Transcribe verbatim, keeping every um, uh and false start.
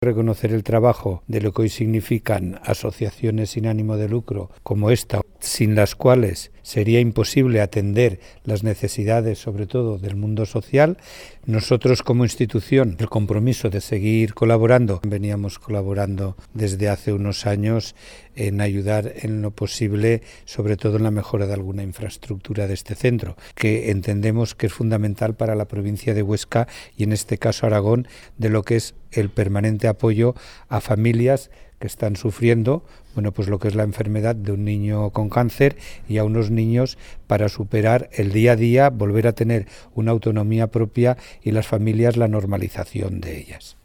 Reconocer el trabajo de lo que hoy significan asociaciones sin ánimo de lucro como esta, sin las cuales sería imposible atender las necesidades, sobre todo del mundo social. Nosotros como institución, el compromiso de seguir colaborando, veníamos colaborando desde hace unos años en ayudar en lo posible, sobre todo en la mejora de alguna infraestructura de este centro, que entendemos que es fundamental para la provincia de Huesca y en este caso Aragón, de lo que es el permanente apoyo a familias que están sufriendo, bueno, pues lo que es la enfermedad de un niño con cáncer y a unos niños para superar el día a día, volver a tener una autonomía propia y las familias la normalización de ellas.